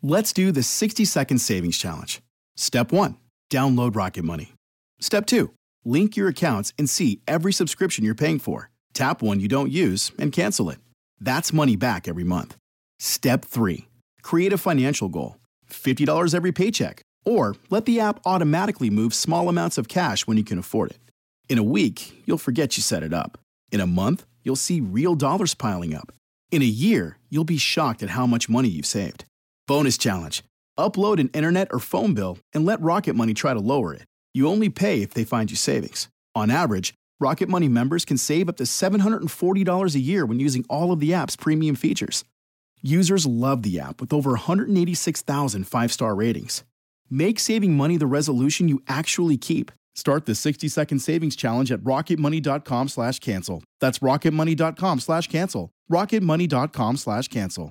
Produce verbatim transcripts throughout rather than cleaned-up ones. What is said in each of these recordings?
Let's do the sixty second savings challenge. Step one, download Rocket Money. Step two, link your accounts and see every subscription you're paying for. Tap one you don't use and cancel it. That's money back every month. Step three, create a financial goal. fifty dollars every paycheck. Or let the app automatically move small amounts of cash when you can afford it. In a week, you'll forget you set it up. In a month, you'll see real dollars piling up. In a year, you'll be shocked at how much money you've saved. Bonus challenge. Upload an internet or phone bill and let Rocket Money try to lower it. You only pay if they find you savings. On average, Rocket Money members can save up to seven hundred forty dollars a year when using all of the app's premium features. Users love the app with over one hundred eighty-six thousand five-star ratings. Make saving money the resolution you actually keep. Start the sixty second savings challenge at rocketmoney.com slash cancel. That's rocketmoney.com slash cancel. rocketmoney.com slash cancel.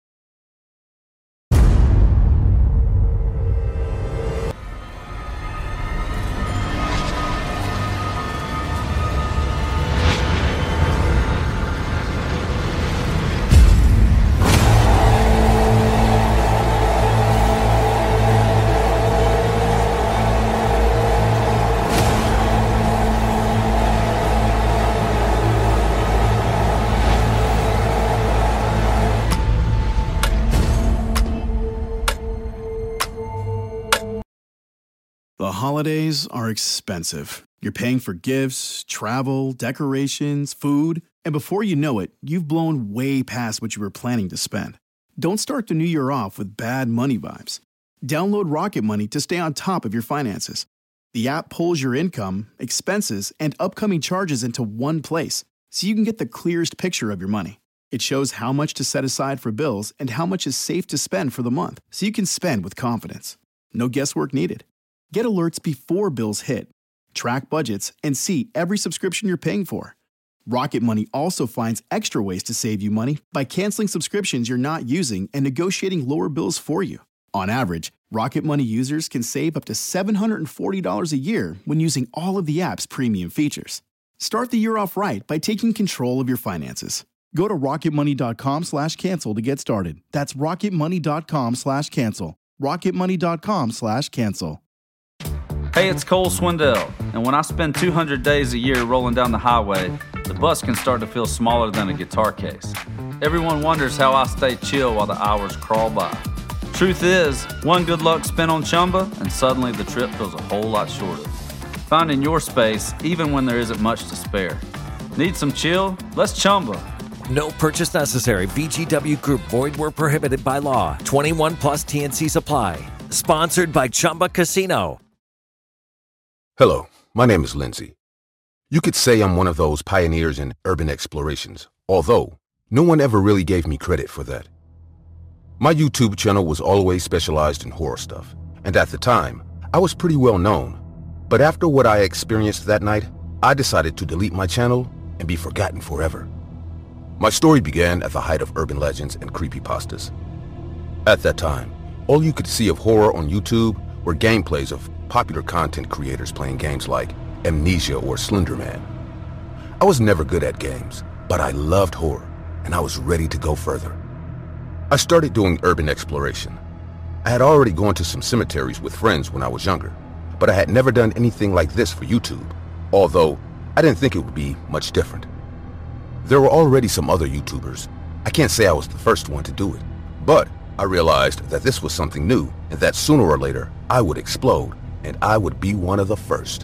The holidays are expensive. You're paying for gifts, travel, decorations, food, and before you know it, you've blown way past what you were planning to spend. Don't start the new year off with bad money vibes. Download Rocket Money to stay on top of your finances. The app pulls your income, expenses, and upcoming charges into one place, so you can get the clearest picture of your money. It shows how much to set aside for bills and how much is safe to spend for the month, so you can spend with confidence. No guesswork needed. Get alerts before bills hit, track budgets, and see every subscription you're paying for. Rocket Money also finds extra ways to save you money by canceling subscriptions you're not using and negotiating lower bills for you. On average, Rocket Money users can save up to seven hundred forty dollars a year when using all of the app's premium features. Start the year off right by taking control of your finances. Go to rocketmoney.com slash cancel to get started. That's rocketmoney.com slash cancel. rocketmoney.com slash cancel. Hey, it's Cole Swindell, and when I spend two hundred days a year rolling down the highway, the bus can start to feel smaller than a guitar case. Everyone wonders how I stay chill while the hours crawl by. Truth is, one good luck spin on Chumba, and suddenly the trip feels a whole lot shorter. Finding your space, even when there isn't much to spare. Need some chill? Let's Chumba. No purchase necessary. V G W Group. Void where prohibited by law. twenty-one plus T N C supply. Sponsored by Chumba Casino. Hello, my name is Lindsay. You could say I'm one of those pioneers in urban explorations, although no one ever really gave me credit for that. My YouTube channel was always specialized in horror stuff, and at the time, I was pretty well known. But after what I experienced that night, I decided to delete my channel and be forgotten forever. My story began at the height of urban legends and creepypastas. At that time, all you could see of horror on YouTube were gameplays of popular content creators playing games like Amnesia or Slender Man. I was never good at games, but I loved horror, and I was ready to go further. I started doing urban exploration. I had already gone to some cemeteries with friends when I was younger, but I had never done anything like this for YouTube, although I didn't think it would be much different. There were already some other YouTubers. I can't say I was the first one to do it, but I realized that this was something new and that sooner or later I would explode and I would be one of the first.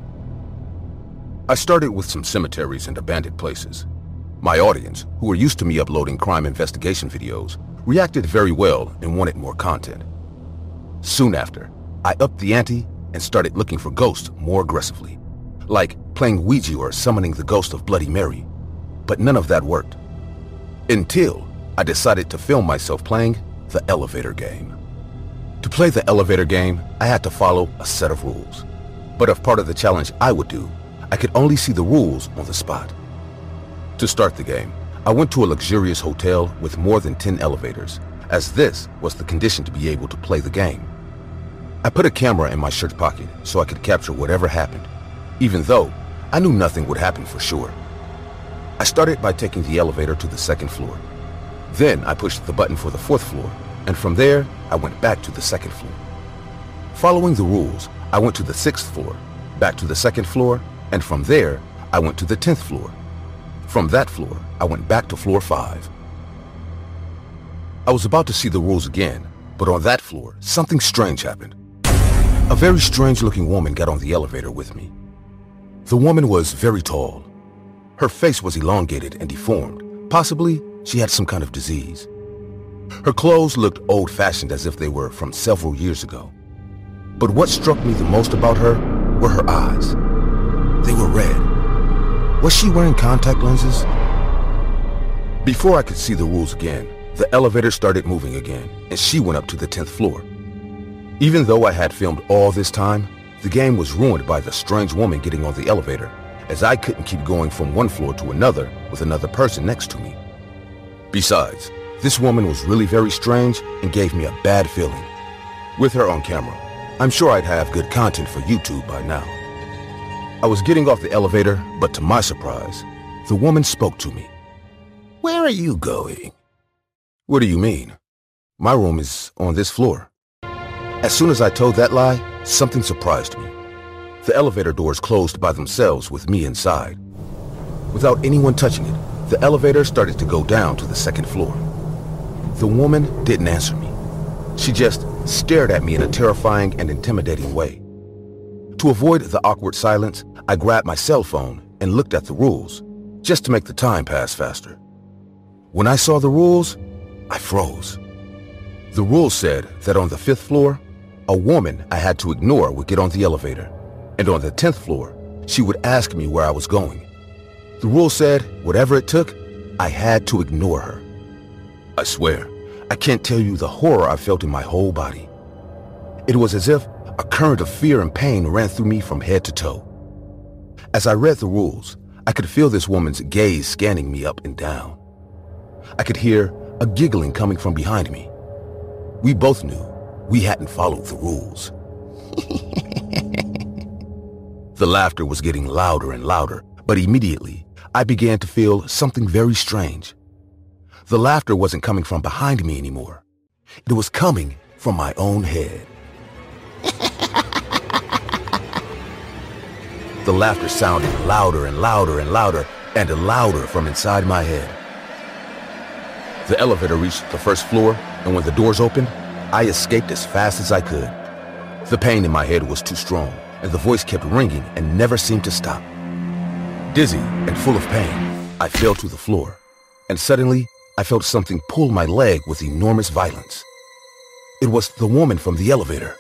I started with some cemeteries and abandoned places. My audience, who were used to me uploading crime investigation videos, reacted very well and wanted more content. Soon after, I upped the ante and started looking for ghosts more aggressively, like playing Ouija or summoning the ghost of Bloody Mary. But none of that worked. Until I decided to film myself playing the elevator game. To play the elevator game, I had to follow a set of rules. But if part of the challenge I would do, I could only see the rules on the spot. To start the game, I went to a luxurious hotel with more than ten elevators, as this was the condition to be able to play the game. I put a camera in my shirt pocket so I could capture whatever happened, even though I knew nothing would happen for sure. I started by taking the elevator to the second floor. Then I pushed the button for the fourth floor, and from there, I went back to the second floor. Following the rules, I went to the sixth floor, back to the second floor, and from there, I went to the tenth floor. From that floor, I went back to floor five. I was about to see the rules again, but on that floor, something strange happened. A very strange-looking woman got on the elevator with me. The woman was very tall. Her face was elongated and deformed. Possibly, she had some kind of disease. Her clothes looked old-fashioned as if they were from several years ago. But what struck me the most about her were her eyes. They were red. Was she wearing contact lenses? Before I could see the rules again, the elevator started moving again, and she went up to the tenth floor. Even though I had filmed all this time, the game was ruined by the strange woman getting on the elevator, as I couldn't keep going from one floor to another with another person next to me. Besides, this woman was really very strange and gave me a bad feeling. With her on camera, I'm sure I'd have good content for YouTube by now. I was getting off the elevator, but to my surprise, the woman spoke to me. "Where are you going?" "What do you mean? My room is on this floor." As soon as I told that lie, something surprised me. The elevator doors closed by themselves with me inside. Without anyone touching it, the elevator started to go down to the second floor. The woman didn't answer me. She just stared at me in a terrifying and intimidating way. To avoid the awkward silence, I grabbed my cell phone and looked at the rules, just to make the time pass faster. When I saw the rules, I froze. The rules said that on the fifth floor, a woman I had to ignore would get on the elevator, and on the tenth floor, she would ask me where I was going. The rule said, whatever it took, I had to ignore her. I swear, I can't tell you the horror I felt in my whole body. It was as if a current of fear and pain ran through me from head to toe. As I read the rules, I could feel this woman's gaze scanning me up and down. I could hear a giggling coming from behind me. We both knew we hadn't followed the rules. The laughter was getting louder and louder, but immediately I began to feel something very strange. The laughter wasn't coming from behind me anymore. It was coming from my own head. The laughter sounded louder and louder and louder and louder from inside my head. The elevator reached the first floor, and when the doors opened, I escaped as fast as I could. The pain in my head was too strong, and the voice kept ringing and never seemed to stop. Dizzy and full of pain, I fell to the floor, and suddenly I felt something pull my leg with enormous violence. It was the woman from the elevator.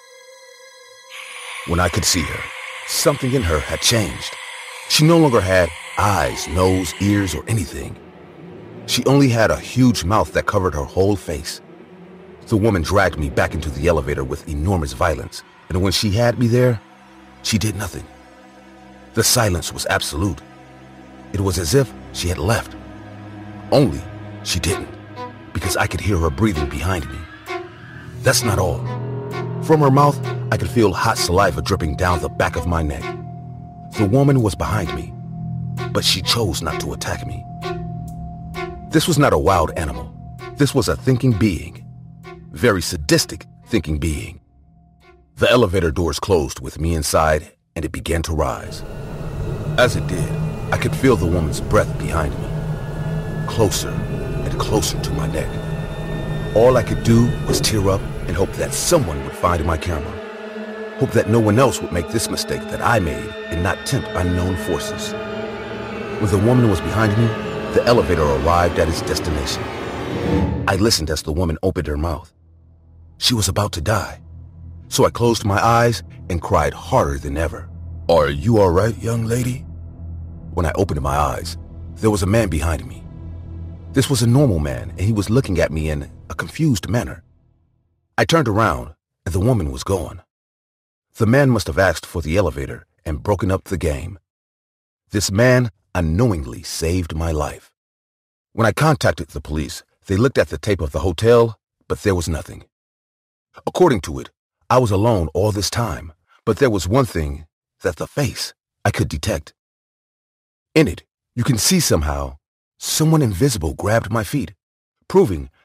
When I could see her, something in her had changed. She no longer had eyes, nose, ears, or anything. She only had a huge mouth that covered her whole face. The woman dragged me back into the elevator with enormous violence, and when she had me there, she did nothing. The silence was absolute. It was as if she had left. Only she didn't, because I could hear her breathing behind me. That's not all. From her mouth, I could feel hot saliva dripping down the back of my neck. The woman was behind me, but she chose not to attack me. This was not a wild animal. This was a thinking being. Very sadistic thinking being. The elevator doors closed with me inside, and it began to rise. As it did, I could feel the woman's breath behind me, closer and closer to my neck. All I could do was tear up and hope that someone would find my camera. Hope that no one else would make this mistake that I made and not tempt unknown forces. When the woman was behind me, the elevator arrived at its destination. I listened as the woman opened her mouth. She was about to die. So I closed my eyes and cried harder than ever. "Are you all right, young lady?" When I opened my eyes, there was a man behind me. This was a normal man, and he was looking at me in a confused manner. I turned around, and the woman was gone. The man must have asked for the elevator and broken up the game. This man unknowingly saved my life. When I contacted the police, they looked at the tape of the hotel, but there was nothing. According to it, I was alone all this time, but there was one thing, that the face I could detect. In it, you can see somehow, someone invisible grabbed my feet, proving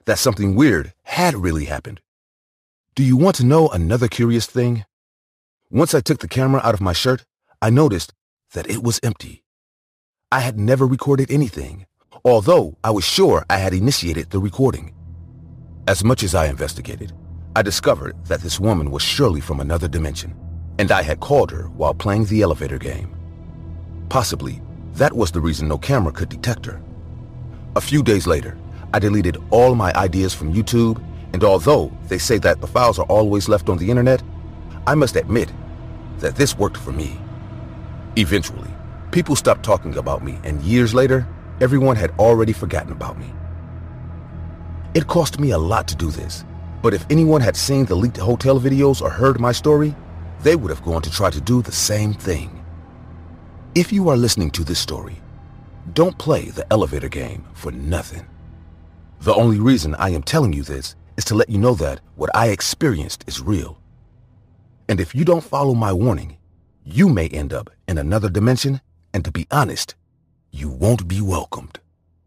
that something weird had really happened. Do you want to know another curious thing? Once I took the camera out of my shirt, I noticed that it was empty. I had never recorded anything, although I was sure I had initiated the recording. As much as I investigated, I discovered that this woman was surely from another dimension, and I had called her while playing the elevator game. Possibly, that was the reason no camera could detect her. A few days later, I deleted all my ideas from YouTube, and although they say that the files are always left on the internet, I must admit that this worked for me. Eventually, people stopped talking about me, and years later, everyone had already forgotten about me. It cost me a lot to do this, but if anyone had seen the leaked hotel videos or heard my story, they would have gone to try to do the same thing. If you are listening to this story, don't play the elevator game for nothing. The only reason I am telling you this is to let you know that what I experienced is real. And if you don't follow my warning, you may end up in another dimension, and to be honest, you won't be welcomed.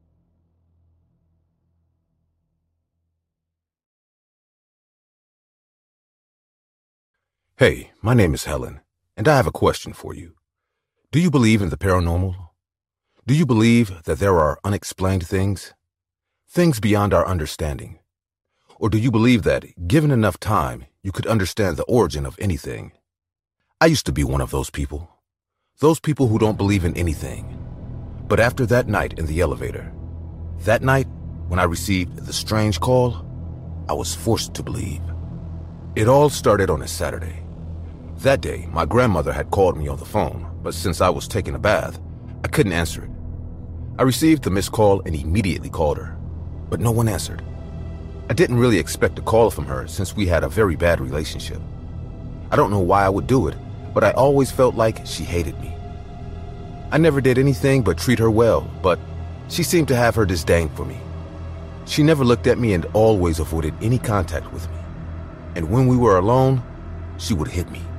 Hey, my name is Helen, and I have a question for you. Do you believe in the paranormal? Do you believe that there are unexplained things? Things beyond our understanding? Or do you believe that, given enough time, you could understand the origin of anything? I used to be one of those people. Those people who don't believe in anything. But after that night in the elevator, that night when I received the strange call, I was forced to believe. It all started on a Saturday. That day, my grandmother had called me on the phone, but since I was taking a bath, I couldn't answer it. I received the missed call and immediately called her, but no one answered. I didn't really expect a call from her since we had a very bad relationship. I don't know why I would do it, but I always felt like she hated me. I never did anything but treat her well, but she seemed to have her disdain for me. She never looked at me and always avoided any contact with me. And when we were alone, she would hit me.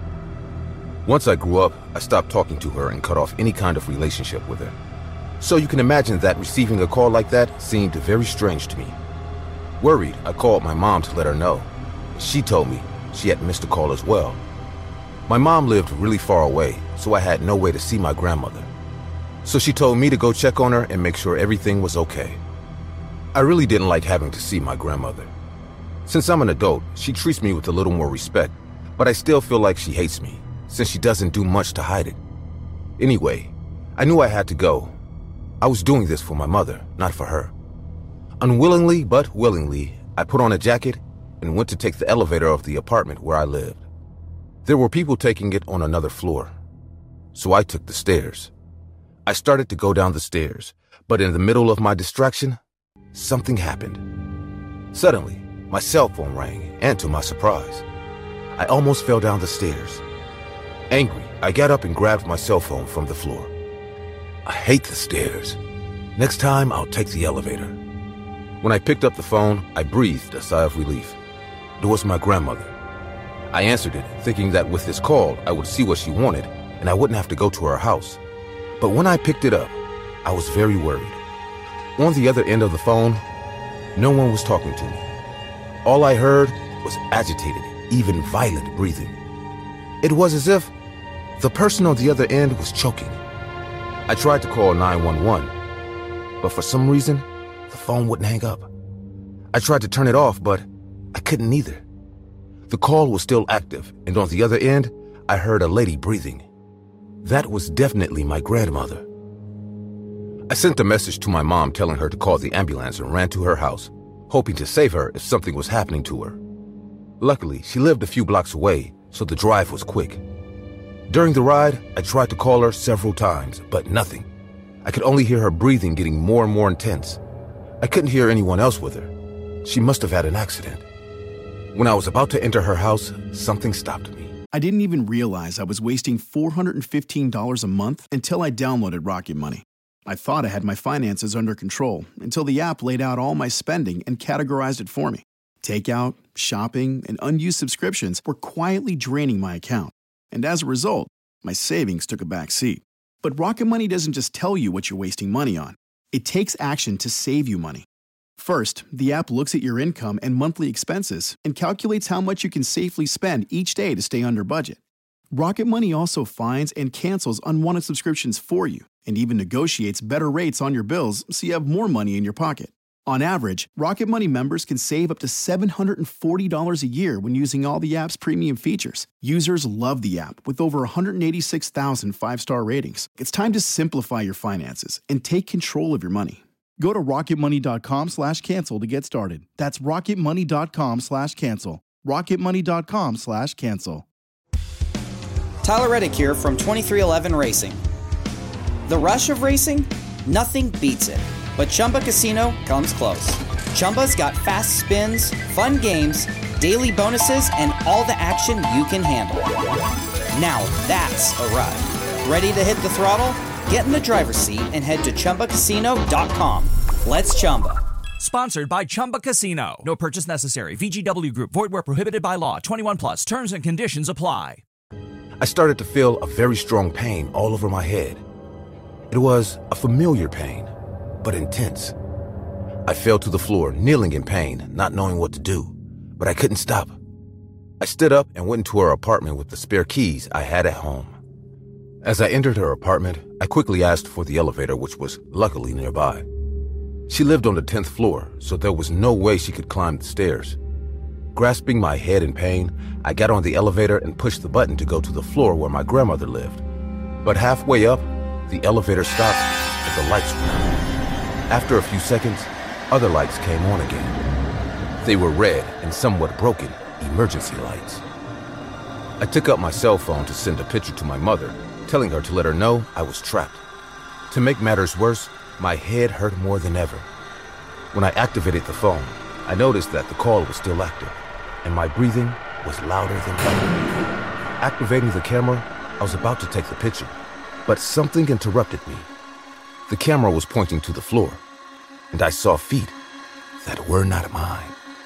Once I grew up, I stopped talking to her and cut off any kind of relationship with her. So you can imagine that receiving a call like that seemed very strange to me. Worried, I called my mom to let her know. She told me she had missed a call as well. My mom lived really far away, so I had no way to see my grandmother. So she told me to go check on her and make sure everything was okay. I really didn't like having to see my grandmother. Since I'm an adult, she treats me with a little more respect, but I still feel like she hates me, since she doesn't do much to hide it. Anyway, I knew I had to go. I was doing this for my mother, not for her. Unwillingly but willingly, I put on a jacket and went to take the elevator of the apartment where I lived. There were people taking it on another floor, so I took the stairs. I started to go down the stairs, but in the middle of my distraction, something happened. Suddenly, my cell phone rang, and to my surprise, I almost fell down the stairs. Angry, I got up and grabbed my cell phone from the floor. I hate the stairs. Next time, I'll take the elevator. When I picked up the phone, I breathed a sigh of relief. It was my grandmother. I answered it, thinking that with this call, I would see what she wanted, and I wouldn't have to go to her house. But when I picked it up, I was very worried. On the other end of the phone, no one was talking to me. All I heard was agitated, even violent breathing. It was as if the person on the other end was choking. I tried to call nine one one, but for some reason, the phone wouldn't hang up. I tried to turn it off, but I couldn't either. The call was still active, and on the other end, I heard a lady breathing. That was definitely my grandmother. I sent a message to my mom telling her to call the ambulance and ran to her house, hoping to save her if something was happening to her. Luckily, she lived a few blocks away, so the drive was quick. During the ride, I tried to call her several times, but nothing. I could only hear her breathing getting more and more intense. I couldn't hear anyone else with her. She must have had an accident. When I was about to enter her house, something stopped me. I didn't even realize I was wasting four hundred fifteen dollars a month until I downloaded Rocket Money. I thought I had my finances under control until the app laid out all my spending and categorized it for me. Takeout, shopping, and unused subscriptions were quietly draining my account. And as a result, my savings took a back seat. But Rocket Money doesn't just tell you what you're wasting money on. It takes action to save you money. First, the app looks at your income and monthly expenses and calculates how much you can safely spend each day to stay under budget. Rocket Money also finds and cancels unwanted subscriptions for you and even negotiates better rates on your bills so you have more money in your pocket. On average, Rocket Money members can save up to seven hundred forty dollars a year when using all the app's premium features. Users love the app with over one hundred eighty-six thousand five-star ratings. It's time to simplify your finances and take control of your money. Go to rocketmoney.com slash cancel to get started. That's rocketmoney.com slash cancel. rocketmoney.com slash cancel. Tyler Reddick here from twenty-three eleven Racing. The rush of racing? Nothing beats it. But Chumba Casino comes close. Chumba's got fast spins, fun games, daily bonuses, and all the action you can handle. Now that's a ride. Ready to hit the throttle? Get in the driver's seat and head to Chumba Casino dot com. Let's Chumba. Sponsored by Chumba Casino. No purchase necessary. V G W Group. Void where prohibited by law. twenty-one plus. Terms and conditions apply. I started to feel a very strong pain all over my head. It was a familiar pain, but intense. I fell to the floor, kneeling in pain, not knowing what to do, but I couldn't stop. I stood up and went into her apartment with the spare keys I had at home. As I entered her apartment, I quickly asked for the elevator, which was luckily nearby. She lived on the tenth floor, so there was no way she could climb the stairs. Grasping my head in pain, I got on the elevator and pushed the button to go to the floor where my grandmother lived. But halfway up, the elevator stopped and the lights went out. After a few seconds, other lights came on again. They were red and somewhat broken emergency lights. I took up my cell phone to send a picture to my mother, telling her to let her know I was trapped. To make matters worse, my head hurt more than ever. When I activated the phone, I noticed that the call was still active, and my breathing was louder than ever. Activating the camera, I was about to take the picture, but something interrupted me. The camera was pointing to the floor, and I saw feet that were not mine.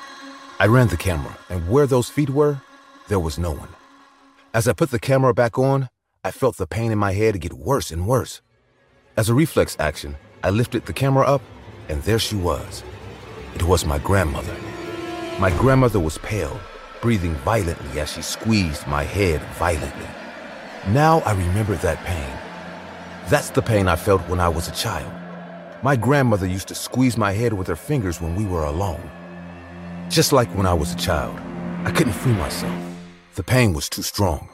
I ran the camera, and where those feet were, there was no one. As I put the camera back on, I felt the pain in my head get worse and worse. As a reflex action, I lifted the camera up, and there she was. It was my grandmother. My grandmother was pale, breathing violently as she squeezed my head violently. Now I remember that pain. That's the pain I felt when I was a child. My grandmother used to squeeze my head with her fingers when we were alone. Just like when I was a child, I couldn't free myself. The pain was too strong.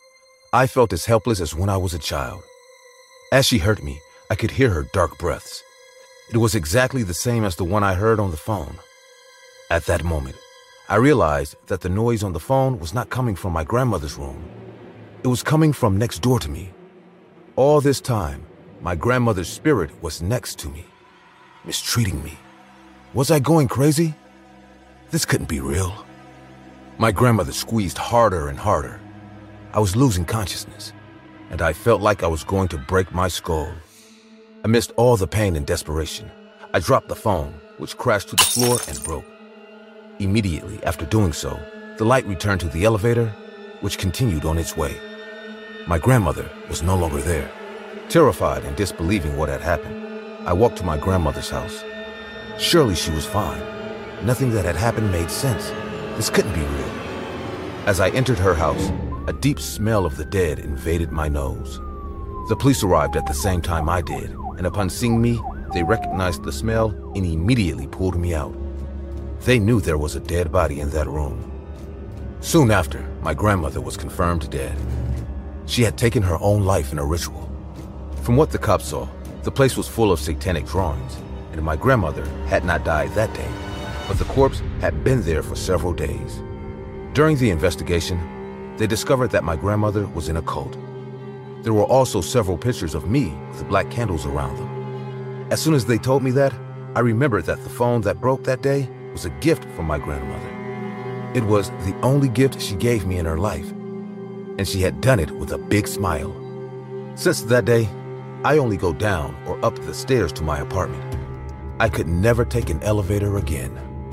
I felt as helpless as when I was a child. As she hurt me, I could hear her dark breaths. It was exactly the same as the one I heard on the phone. At that moment, I realized that the noise on the phone was not coming from my grandmother's room. It was coming from next door to me. All this time, my grandmother's spirit was next to me, mistreating me. Was I going crazy? This couldn't be real. My grandmother squeezed harder and harder. I was losing consciousness, and I felt like I was going to break my skull. Amidst all the pain and desperation, I dropped the phone, which crashed to the floor and broke. Immediately after doing so, the light returned to the elevator, which continued on its way. My grandmother was no longer there. Terrified and disbelieving what had happened, I walked to my grandmother's house. Surely she was fine. Nothing that had happened made sense. This couldn't be real. As I entered her house, a deep smell of the dead invaded my nose. The police arrived at the same time I did, and upon seeing me, they recognized the smell and immediately pulled me out. They knew there was a dead body in that room. Soon after, my grandmother was confirmed dead. She had taken her own life in a ritual. From what the cops saw, the place was full of satanic drawings, and my grandmother had not died that day, but the corpse had been there for several days. During the investigation, they discovered that my grandmother was in a cult. There were also several pictures of me with black candles around them. As soon as they told me that, I remembered that the phone that broke that day was a gift from my grandmother. It was the only gift she gave me in her life, and she had done it with a big smile. Since that day, I only go down or up the stairs to my apartment. I could never take an elevator again.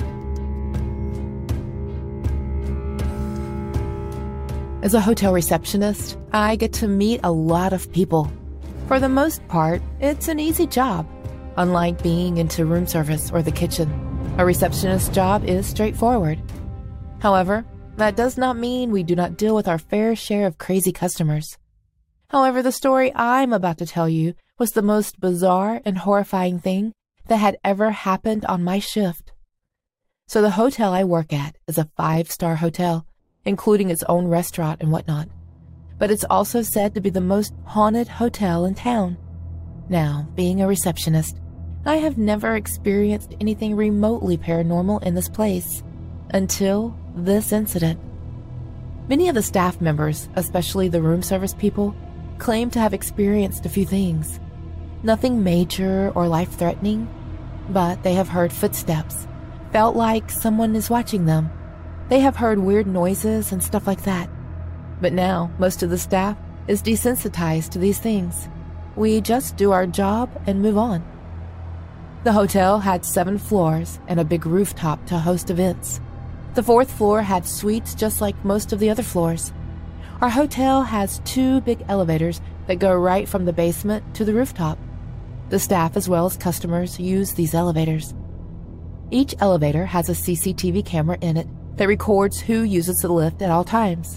As a hotel receptionist, I get to meet a lot of people. For the most part, it's an easy job, unlike being into room service or the kitchen. A receptionist's job is straightforward. However, that does not mean we do not deal with our fair share of crazy customers. However, the story I'm about to tell you was the most bizarre and horrifying thing that had ever happened on my shift. So the hotel I work at is a five-star hotel, including its own restaurant and whatnot. But it's also said to be the most haunted hotel in town. Now, being a receptionist, I have never experienced anything remotely paranormal in this place until this incident. Many of the staff members, especially the room service people, claim to have experienced a few things. Nothing major or life-threatening, but they have heard footsteps, felt like someone is watching them. They have heard weird noises and stuff like that. But now, most of the staff is desensitized to these things. We just do our job and move on. The hotel had seven floors and a big rooftop to host events. The fourth floor had suites just like most of the other floors. Our hotel has two big elevators that go right from the basement to the rooftop. The staff as well as customers use these elevators. Each elevator has a C C T V camera in it that records who uses the lift at all times.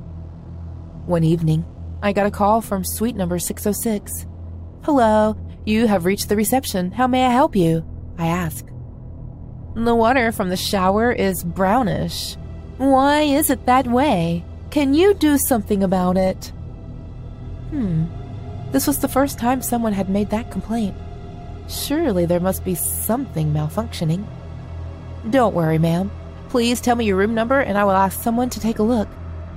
One evening, I got a call from suite number six oh six. "Hello, you have reached the reception. How may I help you?" I asked. "The water from the shower is brownish. Why is it that way? Can you do something about it?" Hmm. This was the first time someone had made that complaint. Surely there must be something malfunctioning. "Don't worry, ma'am. Please tell me your room number and I will ask someone to take a look."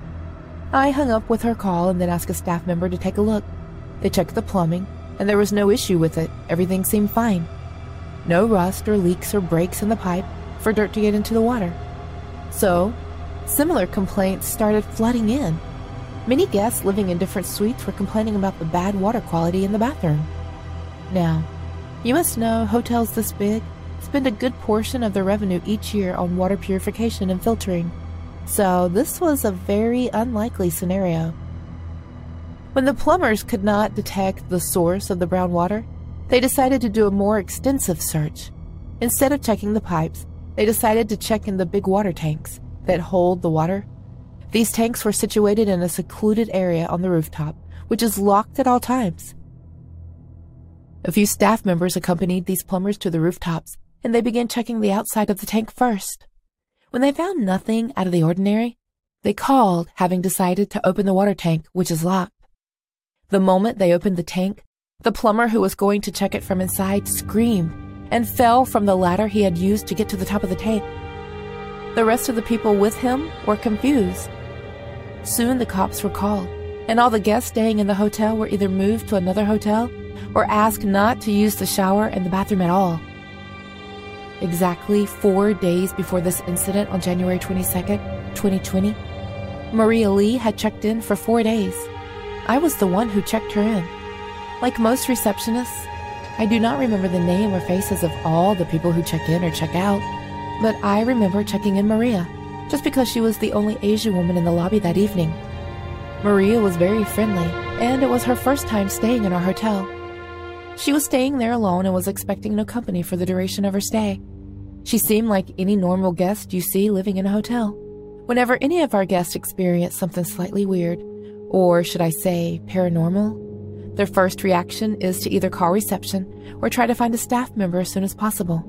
I hung up with her call and then asked a staff member to take a look. They checked the plumbing, and there was no issue with it. Everything seemed fine. No rust or leaks or breaks in the pipe for dirt to get into the water. So, similar complaints started flooding in. Many guests living in different suites were complaining about the bad water quality in the bathroom. Now, you must know hotels this big spend a good portion of their revenue each year on water purification and filtering. So this was a very unlikely scenario. When the plumbers could not detect the source of the brown water, they decided to do a more extensive search. Instead of checking the pipes, they decided to check in the big water tanks that hold the water. These tanks were situated in a secluded area on the rooftop, which is locked at all times. A few staff members accompanied these plumbers to the rooftops, and they began checking the outside of the tank first. When they found nothing out of the ordinary, they called, having decided to open the water tank, which is locked. The moment they opened the tank, the plumber who was going to check it from inside screamed and fell from the ladder he had used to get to the top of the tank. The rest of the people with him were confused. Soon the cops were called, and all the guests staying in the hotel were either moved to another hotel or asked not to use the shower and the bathroom at all. Exactly four days before this incident on January twenty-second, twenty twenty, Maria Lee had checked in for four days. I was the one who checked her in. Like most receptionists, I do not remember the name or faces of all the people who check in or check out, but I remember checking in Maria, just because she was the only Asian woman in the lobby that evening. Maria was very friendly, and it was her first time staying in our hotel. She was staying there alone and was expecting no company for the duration of her stay. She seemed like any normal guest you see living in a hotel. Whenever any of our guests experience something slightly weird, or should I say paranormal, their first reaction is to either call reception or try to find a staff member as soon as possible.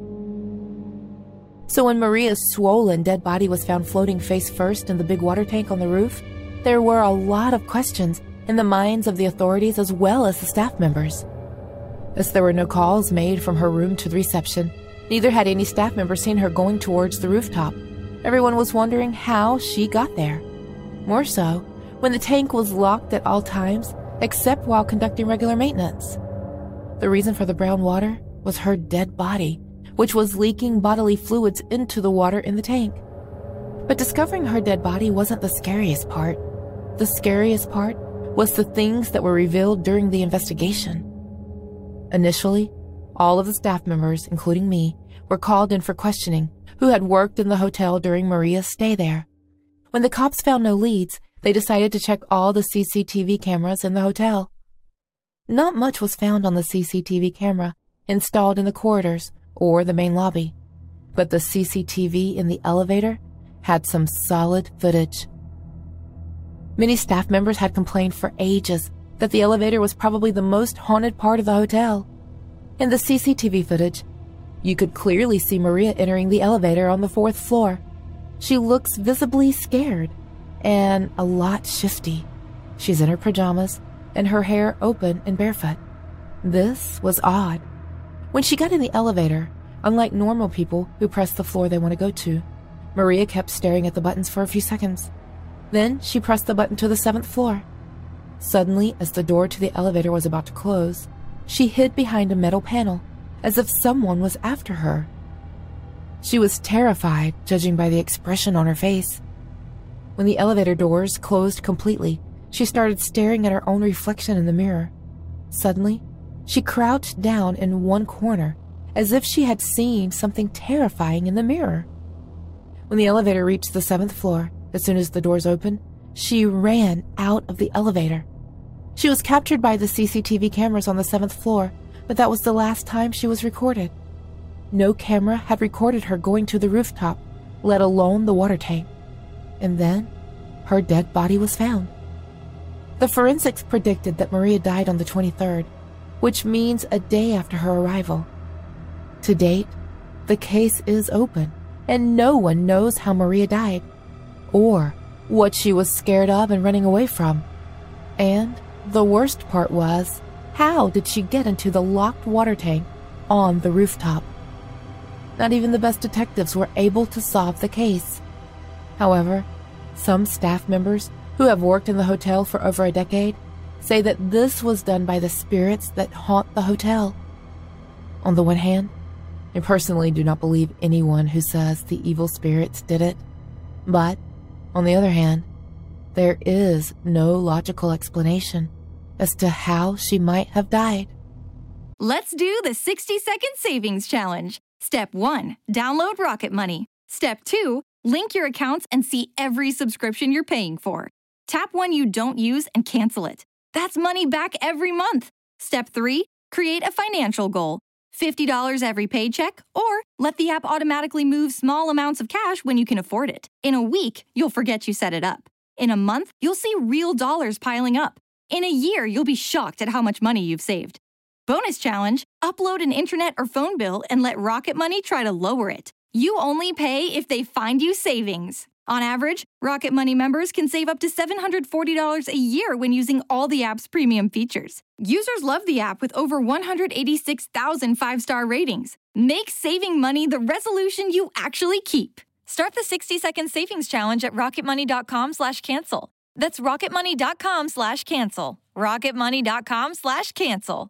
So when Maria's swollen dead body was found floating face first in the big water tank on the roof, there were a lot of questions in the minds of the authorities as well as the staff members. As there were no calls made from her room to the reception, neither had any staff member seen her going towards the rooftop. Everyone was wondering how she got there. More so, when the tank was locked at all times, except while conducting regular maintenance. The reason for the brown water was her dead body, which was leaking bodily fluids into the water in the tank. But discovering her dead body wasn't the scariest part. The scariest part was the things that were revealed during the investigation. Initially, all of the staff members, including me, were called in for questioning, who had worked in the hotel during Maria's stay there. When the cops found no leads, they decided to check all the C C T V cameras in the hotel. Not much was found on the C C T V camera installed in the corridors or the main lobby, but the C C T V in the elevator had some solid footage. Many staff members had complained for ages that the elevator was probably the most haunted part of the hotel. In the C C T V footage, you could clearly see Maria entering the elevator on the fourth floor. She looks visibly scared and a lot shifty. She's in her pajamas and her hair open and barefoot. This was odd. When she got in the elevator, unlike normal people who press the floor they want to go to, Maria kept staring at the buttons for a few seconds. Then she pressed the button to the seventh floor. Suddenly, as the door to the elevator was about to close, she hid behind a metal panel, as if someone was after her. She was terrified, judging by the expression on her face. When the elevator doors closed completely, she started staring at her own reflection in the mirror. Suddenly, she crouched down in one corner, as if she had seen something terrifying in the mirror. When the elevator reached the seventh floor, as soon as the doors opened, she ran out of the elevator. She was captured by the C C T V cameras on the seventh floor, but that was the last time she was recorded. No camera had recorded her going to the rooftop, let alone the water tank. And then, her dead body was found. The forensics predicted that Maria died on the twenty-third, which means a day after her arrival. To date, the case is open, and no one knows how Maria died, or what she was scared of and running away from. And the worst part was, how did she get into the locked water tank on the rooftop? Not even the best detectives were able to solve the case. However, some staff members who have worked in the hotel for over a decade say that this was done by the spirits that haunt the hotel. On the one hand, I personally do not believe anyone who says the evil spirits did it. But, on the other hand, there is no logical explanation as to how she might have died. Let's do the sixty second savings challenge. Step one, download Rocket Money. Step two, link your accounts and see every subscription you're paying for. Tap one you don't use and cancel it. That's money back every month. Step three, create a financial goal. fifty dollars every paycheck, or let the app automatically move small amounts of cash when you can afford it. In a week, you'll forget you set it up. In a month, you'll see real dollars piling up. In a year, you'll be shocked at how much money you've saved. Bonus challenge, upload an internet or phone bill and let Rocket Money try to lower it. You only pay if they find you savings. On average, Rocket Money members can save up to seven hundred forty dollars a year when using all the app's premium features. Users love the app with over one hundred eighty-six thousand five-star ratings. Make saving money the resolution you actually keep. Start the sixty second savings challenge at rocketmoney.com slash cancel. That's rocketmoney.com slash cancel. rocketmoney.com slash cancel.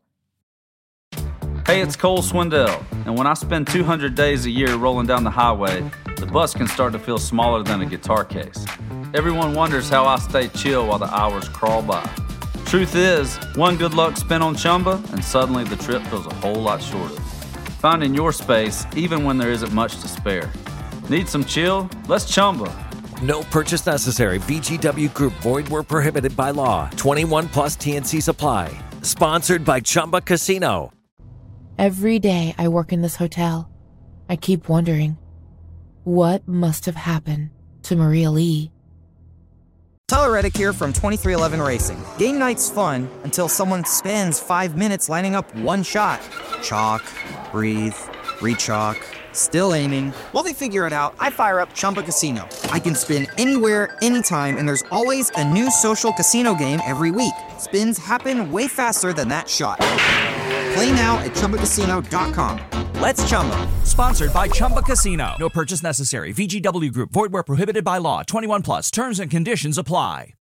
Hey, it's Cole Swindell, and when I spend two hundred days a year rolling down the highway, the bus can start to feel smaller than a guitar case. Everyone wonders how I stay chill while the hours crawl by. Truth is, one good luck spin on Chumba, and suddenly the trip feels a whole lot shorter. Finding your space, even when there isn't much to spare. Need some chill? Let's Chumba. No purchase necessary. V G W Group. Void where prohibited by law. twenty-one plus T N C supply. Sponsored by Chumba Casino. Every day I work in this hotel, I keep wondering, what must have happened to Maria Lee? Tyler Reddick here from twenty-three eleven Racing. Game night's fun until someone spends five minutes lining up one shot. Chalk, breathe, re-chalk, still aiming. While they figure it out, I fire up Chumba Casino. I can spin anywhere, anytime, and there's always a new social casino game every week. Spins happen way faster than that shot. Play now at Chumba Casino dot com. Let's Chumba. Sponsored by Chumba Casino. No purchase necessary. V G W Group. Void where prohibited by law. twenty-one plus. Terms and conditions apply.